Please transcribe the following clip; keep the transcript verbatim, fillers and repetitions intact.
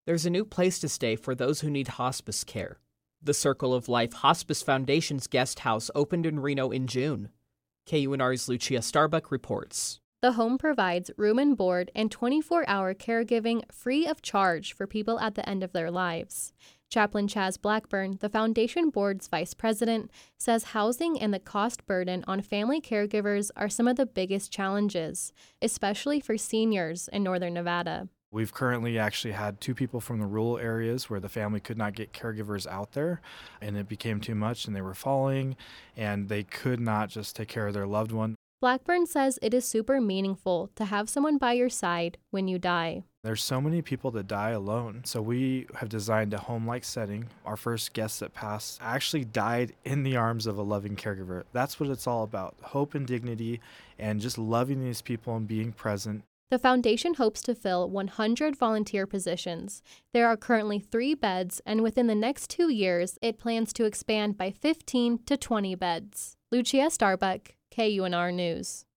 There's a new place to stay for those who need hospice care. The Circle of Life Hospice Foundation's guest house opened in Reno in June. K U N R's Lucia Starbuck reports. The home provides room and board and twenty-four hour caregiving free of charge for people at the end of their lives. Chaplain Chaz Blackburn, the foundation board's vice president, says housing and the cost burden on family caregivers are some of the biggest challenges, especially for seniors in northern Nevada. We've currently actually had two people from the rural areas where the family could not get caregivers out there, and it became too much and they were falling and they could not just take care of their loved one. Blackburn says it is super meaningful to have someone by your side when you die. There's so many people that die alone, so we have designed a home-like setting. Our first guest that passed actually died in the arms of a loving caregiver. That's what it's all about, hope and dignity and just loving these people and being present. The foundation hopes to fill one hundred volunteer positions. There are currently three beds, and within the next two years, it plans to expand by fifteen to twenty beds. Lucia Starbuck, K U N R News.